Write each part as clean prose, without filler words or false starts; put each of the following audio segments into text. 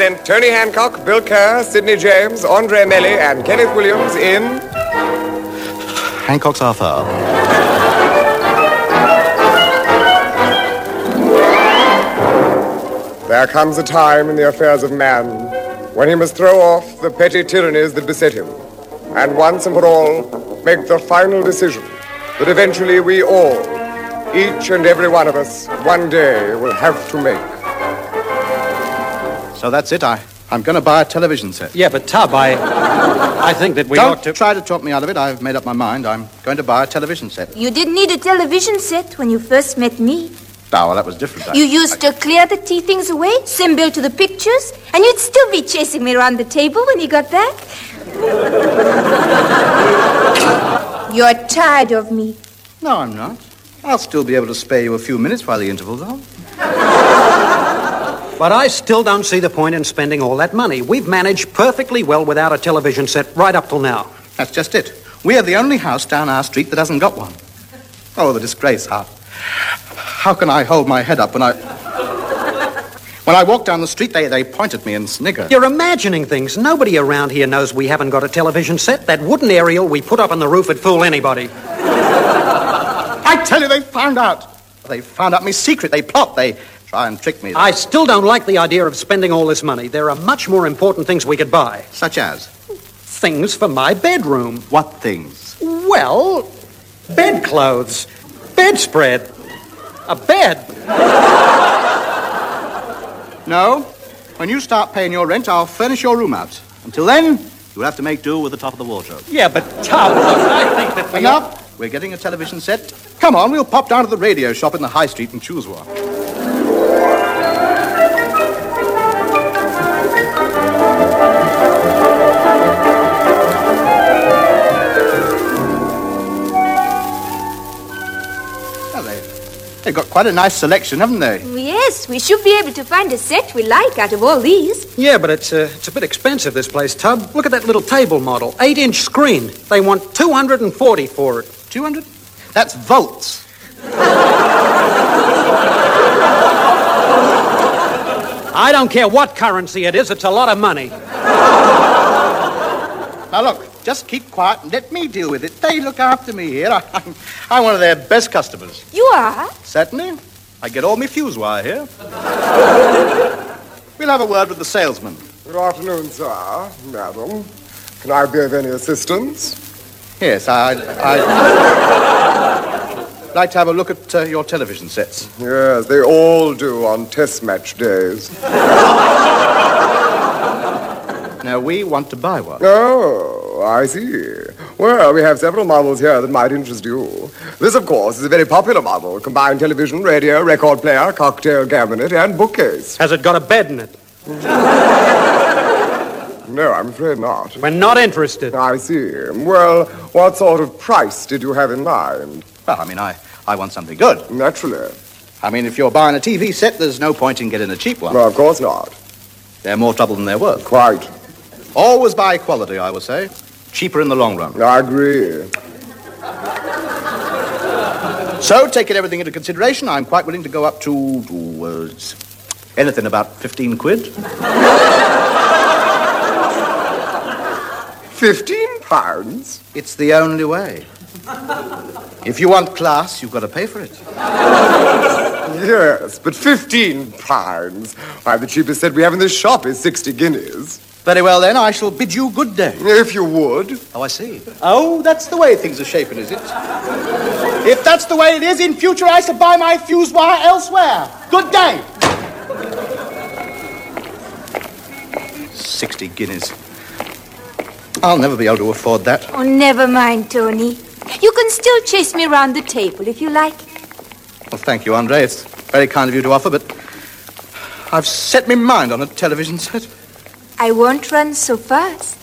present Tony Hancock, Bill Kerr, Sidney James, Andre Melly, and Kenneth Williams in... Hancock's Half-Hour. There comes a time in the affairs of man when he must throw off the petty tyrannies that beset him, and once and for all make the final decision that eventually we all, each and every one of us, one day will have to make. So that's it. I'm going to buy a television set. Yeah, but Tub, I think that we ought to... Don't try to talk me out of it. I've made up my mind. I'm going to buy a television set. You didn't need a television set when you first met me. Oh, well, that was different. You used to clear the tea things away, symbol to the pictures, and you'd still be chasing me around the table when you got back. You're tired of me. No, I'm not. I'll still be able to spare you a few minutes while the interval's on. But I still don't see the point in spending all that money. We've managed perfectly well without a television set right up till now. That's just it. We're the only house down our street that hasn't got one. Oh, the disgrace. How can I hold my head up when I walk down the street, they point at me and snigger. You're imagining things. Nobody around here knows we haven't got a television set. That wooden aerial we put up on the roof would fool anybody. I tell you, they found out. They found out my secret. They plot. They try and trick me. I still don't like the idea of spending all this money. There are much more important things we could buy. Such as? Things for my bedroom. What things? Well, bedclothes, bedspread, a bed. No. When you start paying your rent, I'll furnish your room out. Until then, you'll have to make do with the top of the wardrobe. Yeah, but Tub, I think that we... Enough. We're getting a television set. Come on, we'll pop down to the radio shop in the high street and choose one. They've got quite a nice selection, haven't they? Yes, we should be able to find a set we like out of all these. Yeah, but it's a bit expensive, this place, Tub. Look at that little table model, 8-inch screen. They want $240 for it. 200? That's volts. I don't care what currency it is, it's a lot of money. Now look, just keep quiet and let me deal with it. They look after me here. I'm one of their best customers. You are? Certainly. I get all my fuse wire here. We'll have a word with the salesman. Good afternoon, sir, madam. Can I be of any assistance? Yes, I'd like to have a look at your television sets. Yes, they all do on test match days. Now, we want to buy one. Oh, I see. Well, we have several models here that might interest you. This, of course, is a very popular model. Combined television, radio, record player, cocktail cabinet, and bookcase. Has it got a bed in it? No, I'm afraid not. We're not interested. I see. Well, what sort of price did you have in mind? Well, I mean, I want something good. Naturally. I mean, if you're buying a TV set, there's no point in getting a cheap one. No, of course not. They're more trouble than they're worth. Quite. Always buy quality, I would say. Cheaper in the long run. I agree. So, taking everything into consideration, I'm quite willing to go up to anything about 15 quid. 15 pounds? It's the only way. If you want class, you've got to pay for it. Yes, but 15 pounds. Why, the cheapest set we have in this shop is 60 guineas. Very well, then, I shall bid you good day. If you would. Oh, I see. Oh, that's the way things are shaping, is it? If that's the way it is, in future I shall buy my fuse wire elsewhere. Good day. 60 guineas. I'll never be able to afford that. Oh, never mind, Tony. You can still chase me around the table if you like. Well, thank you, Andre. It's very kind of you to offer, but I've set my mind on a television set. I won't run so fast.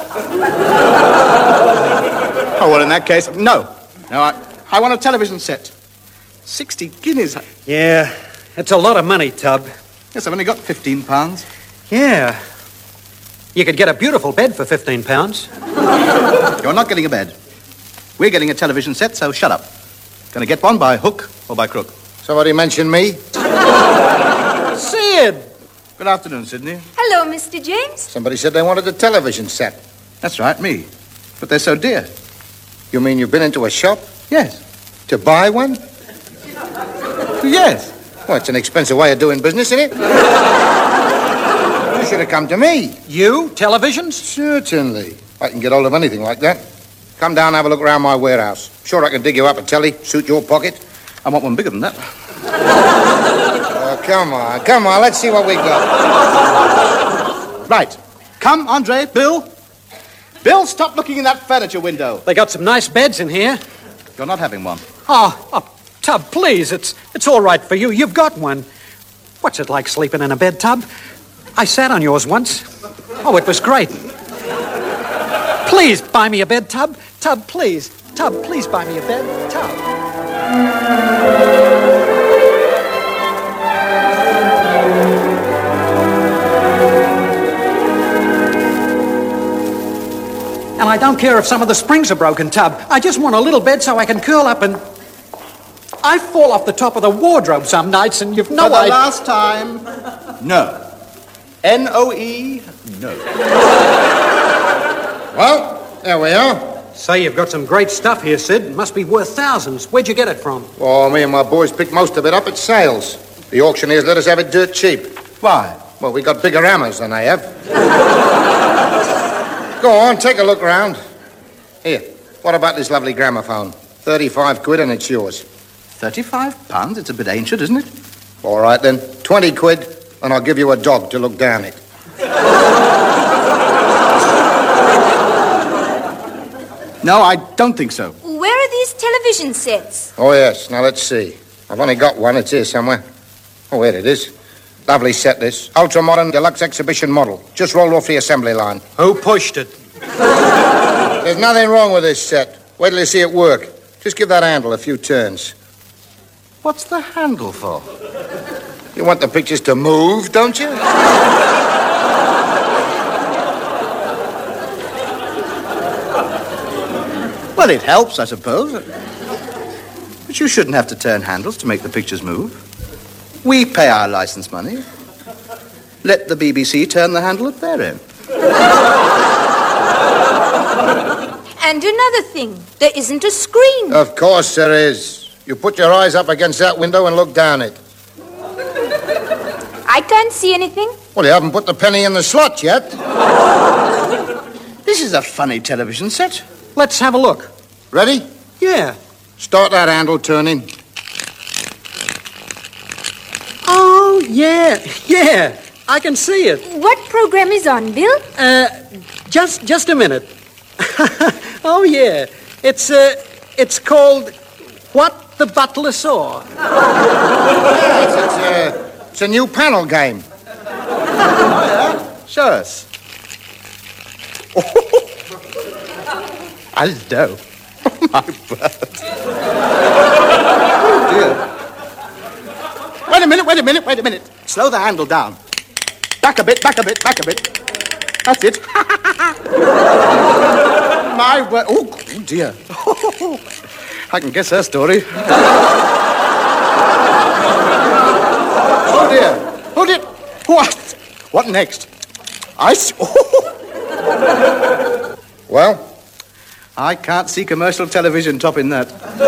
Oh, well, in that case, no. No, I want a television set. 60 guineas. Yeah, it's a lot of money, Tub. Yes, I've only got 15 pounds. Yeah. You could get a beautiful bed for 15 pounds. You're not getting a bed. We're getting a television set, so shut up. Gonna get one by hook or by crook. Somebody mention me? Sid! Good afternoon, Sidney. Hello, Mr. James. Somebody said they wanted a television set. That's right, me. But they're so dear. You mean you've been into a shop Yes. to buy one? Yes. Well, it's an expensive way of doing business, isn't it? You should have come to me. You? Televisions? Certainly. I can get hold of anything like that. Come down and have a look around my warehouse. Sure, I can dig you up a telly, suit your pocket. I want one bigger than that. Oh, come on, let's see what we got. Right. Come, Andre, Bill. Bill, stop looking in that furniture window. They got some nice beds in here. You're not having one. Oh, Tub, please. It's all right for you. You've got one. What's it like sleeping in a bed, Tub? I sat on yours once. Oh, it was great. Please buy me a bed, Tub. Tub, please. Tub, please buy me a bed. Tub. And I don't care if some of the springs are broken, Tub. I just want a little bed so I can curl up and... I fall off the top of the wardrobe some nights and you've no For the idea... last time, no. N-O-E, no. Well, there we are. Say, you've got some great stuff here, Sid. Must be worth thousands. Where'd you get it from? Oh, me and my boys picked most of it up at sales. The auctioneers let us have it dirt cheap. Why? Well, we got bigger hammers than they have. Go on, take a look around. Here, what about this lovely gramophone? 35 quid and it's yours. £35? It's a bit ancient, isn't it? All right, then. 20 quid, and I'll give you a dog to look down it. No, I don't think so. Where are these television sets? Oh, yes. Now, let's see. I've only got one. It's here somewhere. Oh, here it is. Lovely set, this. Ultra-modern deluxe exhibition model. Just rolled off the assembly line. Who pushed it? There's nothing wrong with this set. Wait till you see it work. Just give that handle a few turns. What's the handle for? You want the pictures to move, don't you? Well, it helps, I suppose. But you shouldn't have to turn handles to make the pictures move. We pay our license money. Let the BBC turn the handle at their end. And another thing, there isn't a screen. Of course there is. You put your eyes up against that window and look down it. I can't see anything. Well, you haven't put the penny in the slot yet. This is a funny television set. Let's have a look. Ready? Yeah. Start that handle turning. Oh, yeah. Yeah. I can see it. What program is on, Bill? Just a minute. Oh, yeah. It's called What the Butler Saw. Yes, it's a new panel game. Show us. Hello. My bird. Oh, dear. Wait a minute. Slow the handle down. Back a bit. That's it. My word. Oh, dear. I can guess her story. Oh, dear. Hold it. What next? Well? I can't see commercial television topping that.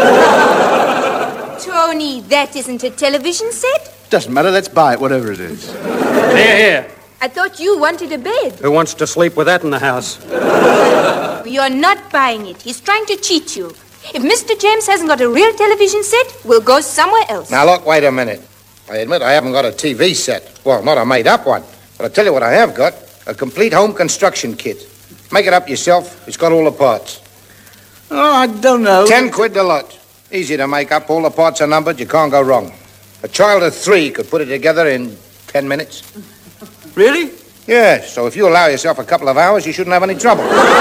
Tony, that isn't a television set. Doesn't matter, let's buy it, whatever it is. Here. I thought you wanted a bed. Who wants to sleep with that in the house? You're not buying it. He's trying to cheat you. If Mr. James hasn't got a real television set, we'll go somewhere else. Now, look, wait a minute. I admit I haven't got a TV set. Well, not a made-up one. But I'll tell you what I have got. A complete home construction kit. Make it up yourself. It's got all the parts. Oh, I don't know. 10 quid the lot. Easy to make up. All the parts are numbered. You can't go wrong. A child of 3 could put it together in 10 minutes. Really? Yeah, so if you allow yourself a couple of hours, you shouldn't have any trouble.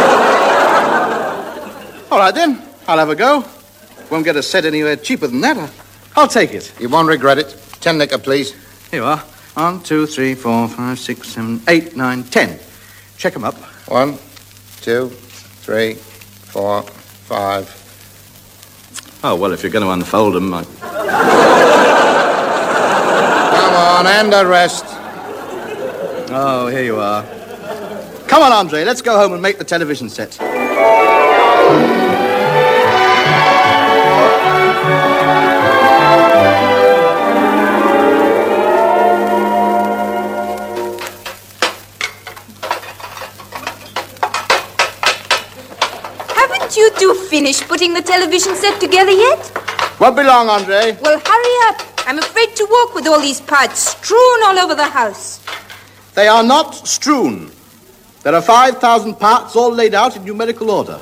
All right, then. I'll have a go. Won't get a set anywhere cheaper than that. I'll take it. You won't regret it. 10 nicker, please. Here you are. 1, 2, 3, 4, 5, 6, 7, 8, 9, 10. Check them up. 1, 2, 3, 4, 5. Oh, well, if you're going to unfold them, Come on, and the rest. Oh, here you are. Come on, Andre, let's go home and make the television set. Haven't you two finished putting the television set together yet? Won't be long, Andre. Well, hurry up. I'm afraid to walk with all these parts strewn all over the house. They are not strewn. There are 5,000 parts all laid out in numerical order.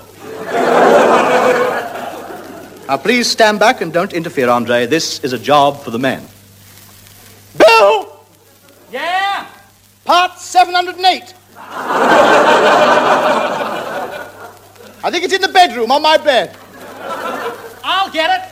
Now, please stand back and don't interfere, Andre. This is a job for the men. Bill! Yeah? Part 708. I think it's in the bedroom on my bed. I'll get it.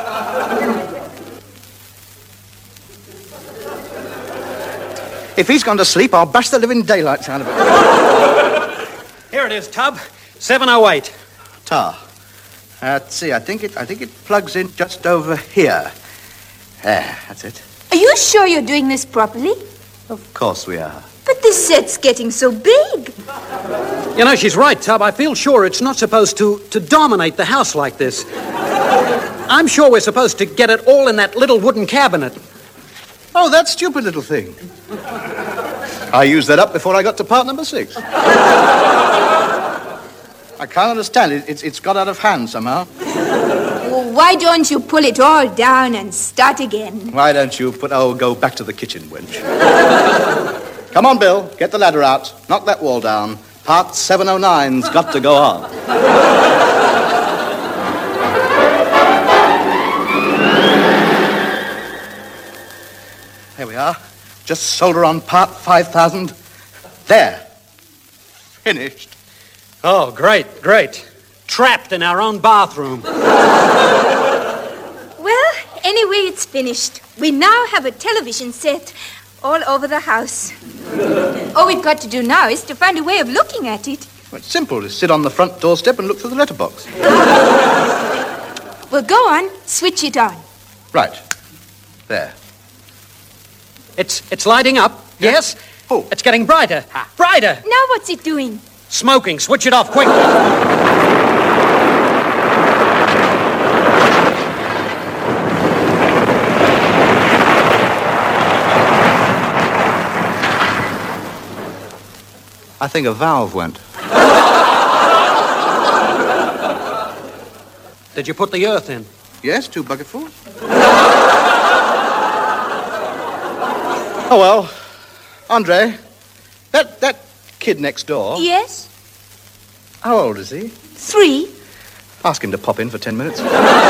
If he's gone to sleep, I'll bash the living daylights out of it. Here it is, Tub. 708. Let's see. I think it plugs in just over here. There, that's it. Are you sure you're doing this properly? Of course we are. But this set's getting so big. You know, she's right, Tub. I feel sure it's not supposed to dominate the house like this. I'm sure we're supposed to get it all in that little wooden cabinet. Oh, that stupid little thing. I used that up before I got to part number 6. I can't understand it. It's got out of hand somehow. Well, why don't you pull it all down and start again? Why don't you go back to the kitchen, wench? Come on, Bill. Get the ladder out. Knock that wall down. Part 709's got to go on. There we are. Just solder on part 5,000. There. Finished. Oh, great. Trapped in our own bathroom. Well, anyway, it's finished. We now have a television set all over the house. All we've got to do now is to find a way of looking at it. Well, it's simple. Just sit on the front doorstep and look through the letterbox. Well, go on. Switch it on. Right. There. It's lighting up. Yeah. Yes? Oh. It's getting brighter. Brighter. Now what's it doing? Smoking. Switch it off quick. I think a valve went. Did you put the earth in? Yes, 2 bucketfuls. Oh, well, Andre, that kid next door, Yes? how old is he? 3? Ask him to pop in for 10 minutes.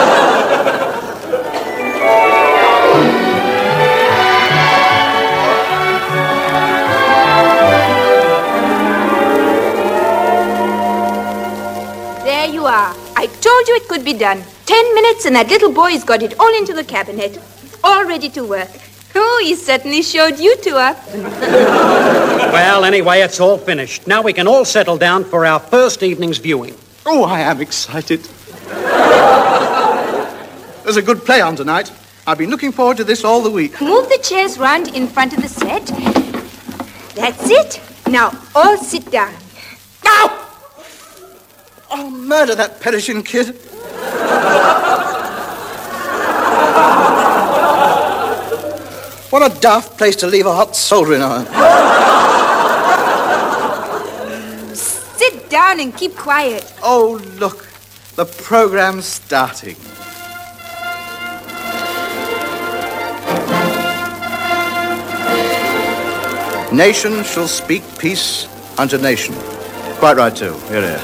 There you are. I told you it could be done. 10 minutes and that little boy's got it all into the cabinet. All ready to work. Oh, he certainly showed you two up. Well, anyway, it's all finished. Now we can all settle down for our first evening's viewing. Oh, I am excited. There's a good play on tonight. I've been looking forward to this all the week. Move the chairs round in front of the set. That's it. Now, all sit down. Ow! Oh, murder that perishing kid. What a daft place to leave a hot soldering iron. Sit down and keep quiet. Oh, look. The program's starting. Nation shall speak peace unto nation. Quite right, too. Here it is.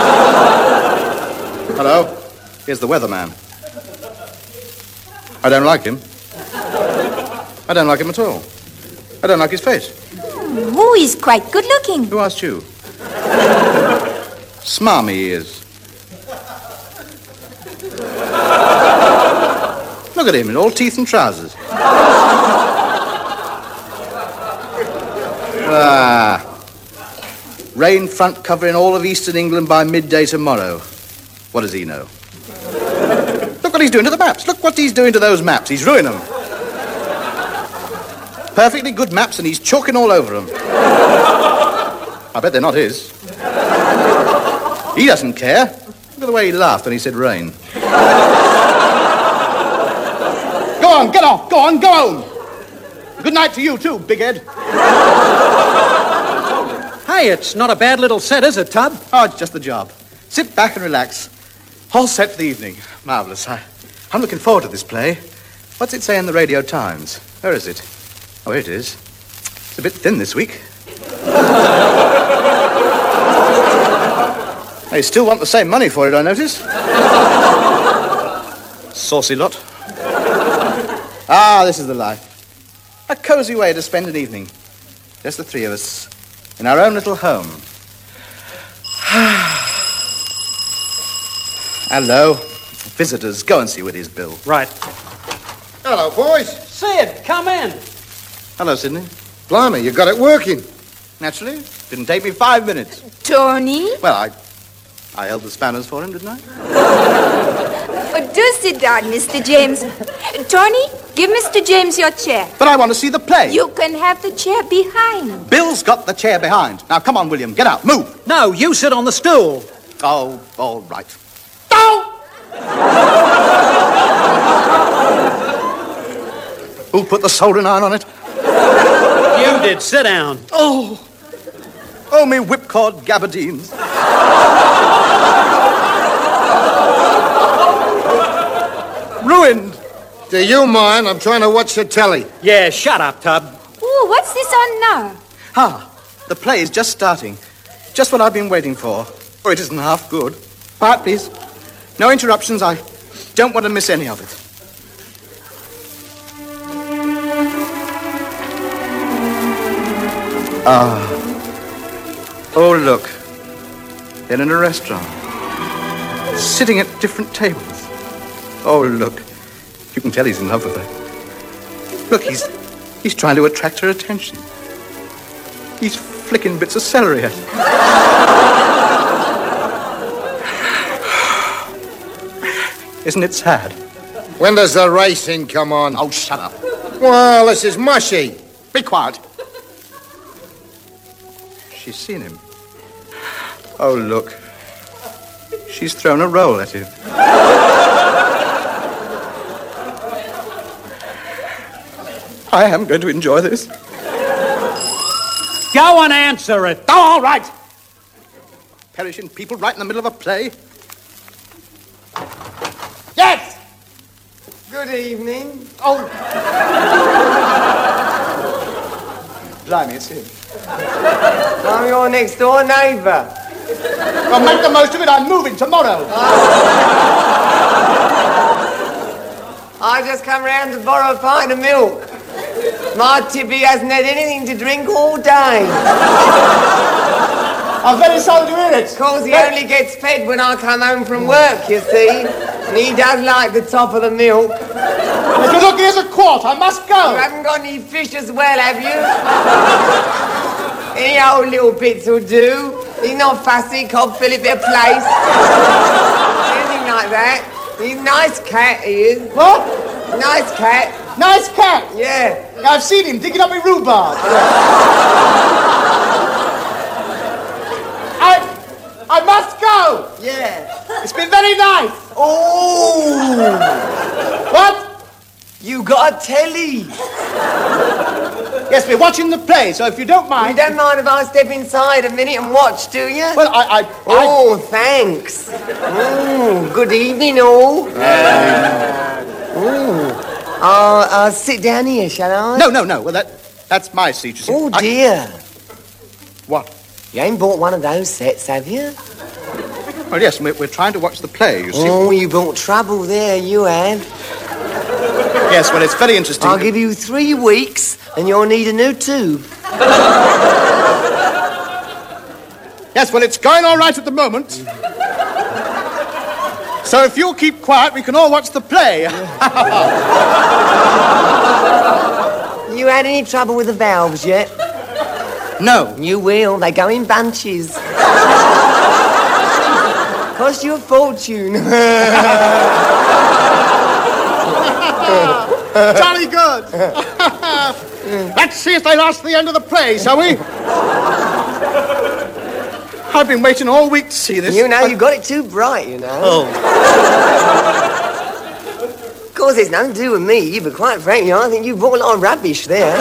Hello. Here's the weatherman. I don't like him. I don't like him at all. I don't like his face. Oh, he's quite good looking. Who asked you? Smarmy he is. Look at him in all teeth and trousers. Rain front covering all of eastern England by midday tomorrow. What does he know? Look what he's doing to the maps. Look what he's doing to those maps. He's ruining them. Perfectly good maps, and he's chalking all over them. I bet they're not his. He doesn't care. Look at the way he laughed when he said rain. Go on, get off. Go on, go home. Good night to you, too, Big Ed. Hey, it's not a bad little set, is it, Tub? Oh, it's just the job. Sit back and relax. All set for the evening. Marvellous. I'm looking forward to this play. What's it say in the Radio Times? Where is it? Oh, here it is. It's a bit thin this week. They still want the same money for it, I notice. Saucy lot. Ah, this is the life. A cosy way to spend an evening. Just the three of us. In our own little home. Hello. Visitors, go and see Whitty's bill. Right. Hello, boys. Sid, come in. Hello, Sidney. Blimey, you got it working. Naturally. Didn't take me 5 minutes. Tony? Well, I held the spanners for him, didn't I? Oh, do sit down, Mr. James. Tony, give Mr. James your chair. But I want to see the play. You can have the chair behind. Bill's got the chair behind. Now, come on, William, get out, move. No, you sit on the stool. Oh, all right. Who put the soldering iron on it? You did. Sit down. Oh, me whipcord gabardines. Ruined. Do you mind? I'm trying to watch the telly. Yeah, shut up, Tub. Ooh, what's this on now? The play is just starting. Just what I've been waiting for. Oh, it isn't half good. Quiet, please. No interruptions. I don't want to miss any of it. Oh, look. They're in a restaurant. Sitting at different tables. Oh, look. You can tell he's in love with her. Look, he's trying to attract her attention. He's flicking bits of celery at her. Isn't it sad? When does the racing come on? Oh, shut up. Well, this is mushy. Be quiet. She's seen him. Oh, look. She's thrown a roll at him. I am going to enjoy this. Go and answer it. Oh, all right. Perishing people right in the middle of a play. Yes! Good evening. Oh. Blimey, it's him. I'm your next door neighbour. Well, make the most of it. I'm moving tomorrow. I just come round to borrow a pint of milk. My Tippy hasn't had anything to drink all day. I'm very sorry to hear it. Of course, he only gets fed when I come home from work, you see. And he does like the top of the milk. If you look, here's a quart. I must go. You haven't got any fish as well, have you? Any old little bits will do. He's not fussy, Cobb Philip at a place. Anything like that. He's a nice cat, he is. What? Nice cat. Nice cat. Yeah. I've seen him digging up my rhubarb. I must go. Yeah. It's been very nice. Oh! What? You got a telly. Yes, we're watching the play, so if you don't You mind... don't mind if I step inside a minute and watch, do you? Well, Oh, thanks. Oh, good evening, all. I'll sit down here, shall I? No. Well, that's my seat, you see. Oh, dear. What? You ain't bought one of those sets, have you? Well, yes, we're trying to watch the play, you see. Oh, you brought trouble there, you have. Yes, well, it's very interesting. I'll give you 3 weeks, and you'll need a new tube. Yes, well, it's going all right at the moment. So if you'll keep quiet, we can all watch the play. You had any trouble with the valves yet? No. You will. They go in bunches. Cost you a fortune. Jolly good. Let's see if they last the end of the play, shall we? I've been waiting all week to see this. You know, you got it too bright, you know. Oh. Of course, it's nothing to do with me, but quite frankly, I think you brought a lot of rubbish there.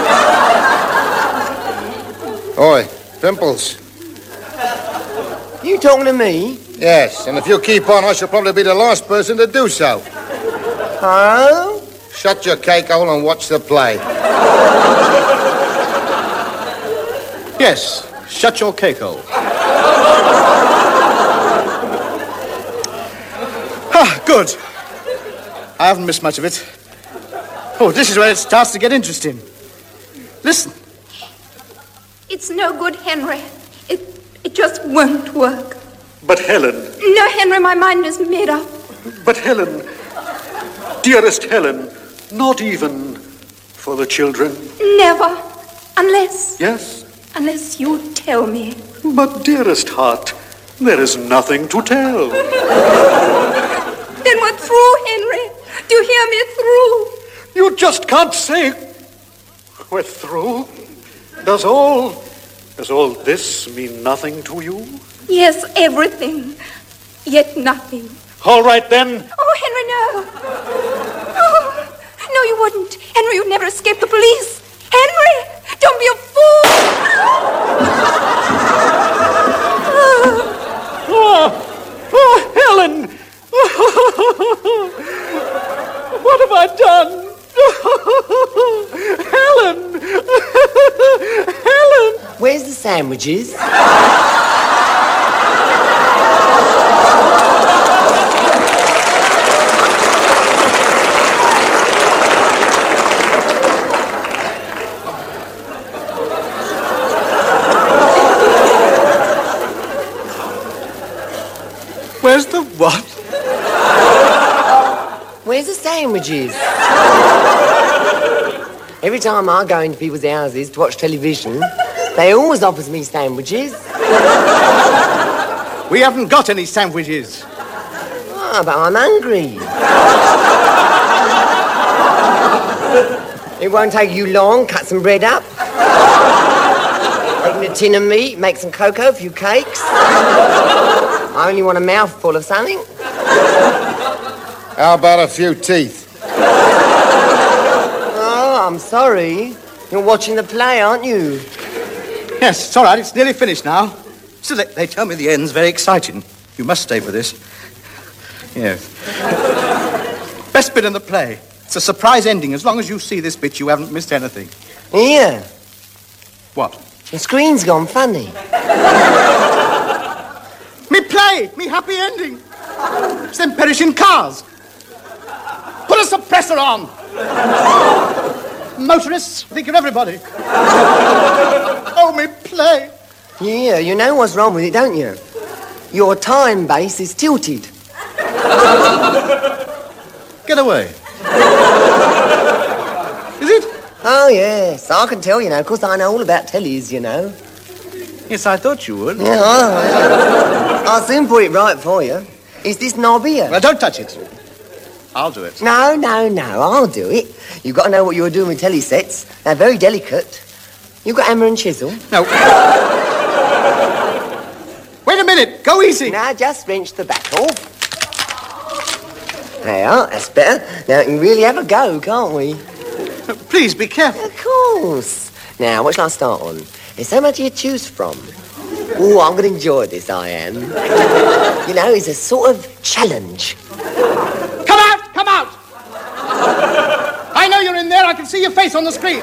Oi, Pimples. You talking to me? Yes, and if you keep on, I shall probably be the last person to do so. Oh? Shut your cake hole and watch the play. Yes, shut your cake hole. Good. I haven't missed much of it. Oh, this is where it starts to get interesting. Listen. It's no good, Henry. It just won't work. But Helen... No, Henry, my mind is made up. But Helen... Dearest Helen, not even for the children. Never. Unless... Yes? Unless you tell me. But dearest heart, there is nothing to tell. Then we're through, Henry. Do you hear me? Through. You just can't say we're through. Does all this mean nothing to you? Yes, everything. Yet nothing. All right, then. Oh, Henry, no. Oh, no, you wouldn't. Henry, you'd never escape the police. Henry, don't be a fool. Oh, Helen. What have I done? Helen! Helen! Where's the sandwiches? Where's the what? Where's the sandwiches? Every time I go into people's houses to watch television, they always offers me sandwiches. We haven't got any sandwiches. Oh, but I'm hungry. It won't take you long. Cut some bread up. Open a tin of meat, make some cocoa, a few cakes. I only want a mouthful of something. How about a few teeth? Oh, I'm sorry. You're watching the play, aren't you? Yes, it's all right. It's nearly finished now. So they tell me the end's very exciting. You must stay for this. Yes. Best bit in the play. It's a surprise ending. As long as you see this bit, you haven't missed anything. Here. What? The screen's gone funny. Me play! Me happy ending! It's them perishing cars! Put a suppressor on! Motorists, think of everybody. Oh, me play! Yeah, you know what's wrong with it, don't you? Your time base is tilted. Get away. Is it? Oh, yes. I can tell, you know. Of course, I know all about tellies, you know. Yes, I thought you would. Yeah, I'll soon put it right for you. Is this knob here? Well, don't touch it. I'll do it. No, I'll do it. You've got to know what you're doing with telly sets. They're very delicate. You've got hammer and chisel? No. Wait a minute. Go easy. Now, just wrench the back off. There, that's better. Now, we can really have a go, can't we? Please, be careful. Of course. Now, what shall I start on? There's so much here to choose from. Oh, I'm going to enjoy this, I am. You know, it's a sort of challenge. Come out! Come out! I know you're in there. I can see your face on the screen.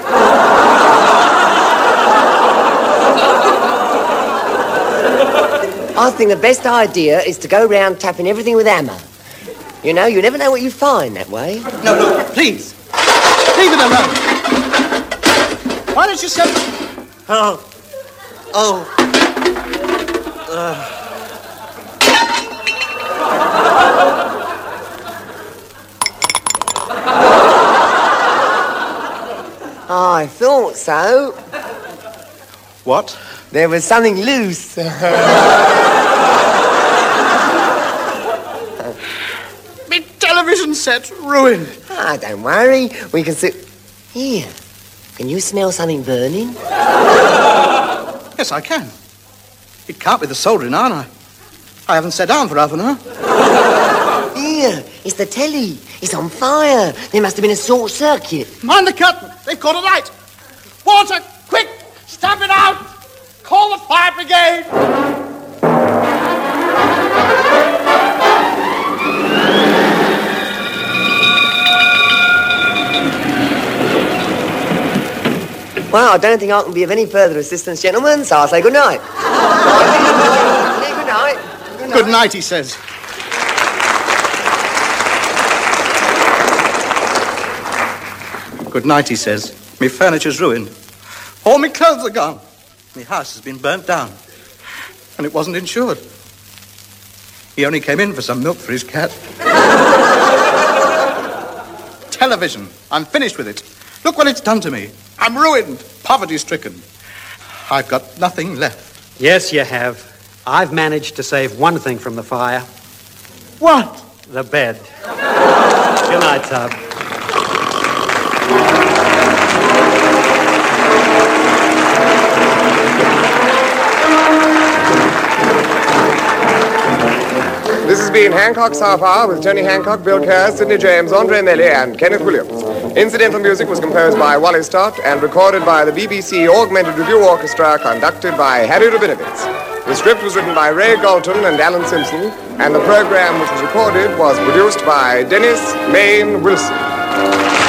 I think the best idea is to go round tapping everything with a hammer. You know, you never know what you find that way. No, please. Leave it alone. Why don't you say... I thought so. What? There was something loose. My television set ruined. Ah, don't worry. We can see... Here. Can you smell something burning? Yes, I can. It can't be the soldering iron. I haven't sat down for half an hour. Here, it's the telly. It's on fire. There must have been a short circuit. Mind the curtain. They've caught a light. Water, quick, stamp it out. Call the fire brigade. Well, I don't think I can be of any further assistance, gentlemen, so I'll say good night. Good night. Good night, he says. Good night, he says. Me furniture's ruined. All me clothes are gone. Me house has been burnt down. And it wasn't insured. He only came in for some milk for his cat. Television. I'm finished with it. Look what it's done to me. I'm ruined, poverty-stricken. I've got nothing left. Yes, you have. I've managed to save one thing from the fire. What? The bed. Good night, Tub. This has been Hancock's Half Hour with Tony Hancock, Bill Kerr, Sidney James, Andre Melly, and Kenneth Williams. Incidental music was composed by Wally Stott and recorded by the BBC Augmented Review Orchestra, conducted by Harry Rabinowitz. The script was written by Ray Galton and Alan Simpson, and the program which was recorded was produced by Dennis Main Wilson.